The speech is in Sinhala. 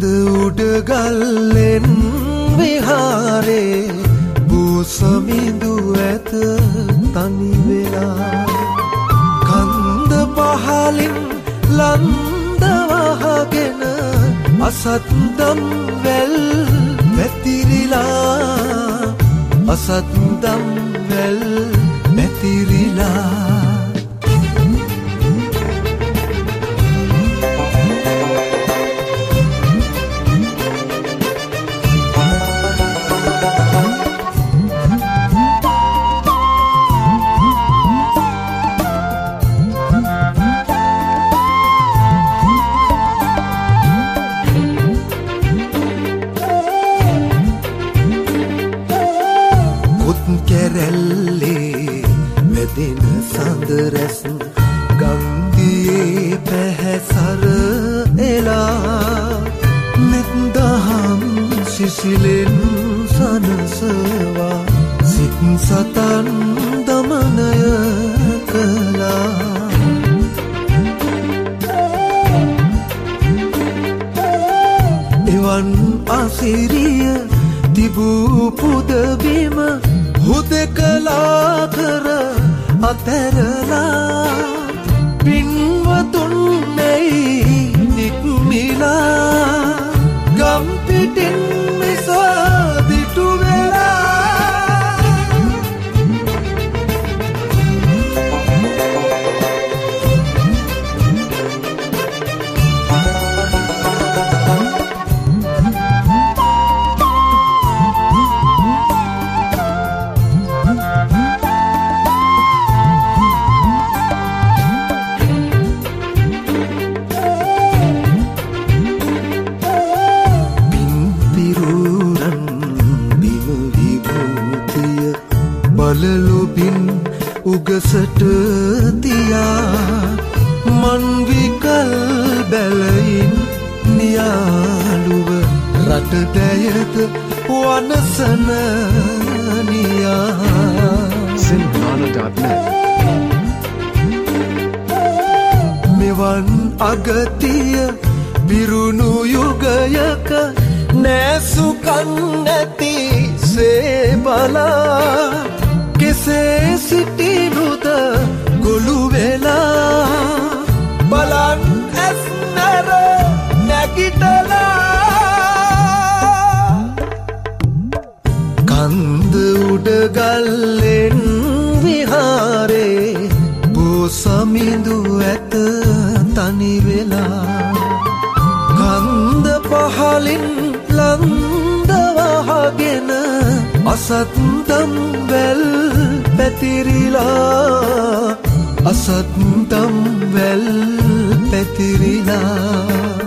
උඩ ගල්ලෙන් විහාරේ බූසමිඳු ඇත තනි වෙලා කන්ද පහලින් ලන්ද වහගෙන අසත්දම් වැල් පැතිරිලා අසත්දම් වැල් පැතිරිලා කැරැල්ලේ වැදෙන සඳරැස් ගම්දියේ පැහැසර එලා මෙත්දහම් සිසිලෙන් සනසවා සිත් සතන් දමනය කළා එවන් අසිරිය තිබූ පුදබිම හුදෙකලා කර අතැරලා පින්වතුන් මෙයි නික්මිලා ගම්පිටින් මිසා දිටු වෙලා බලලුබින් උගසට තියා මන්විකල් බැලයින් නියාලුව රටදැයද වනසන නියා Sinhala.net මෙවන් අගතිය පිරුණු යුගයක නෑසුකන් නැති සේබලා කෙසේ සිටිනුද ගොළු වෙලා බලන් ඇස් නැර නැගිටලා කන්ද උඩ ගල්ලෙන් විහාරේ බෝසමිඳු ඇත තනි වෙලා කන්ද පහලින් ලන්ද වහගෙන අසත්දම් වැල් පැතිරිලා අසත්දම් වැල් පැතිරිලා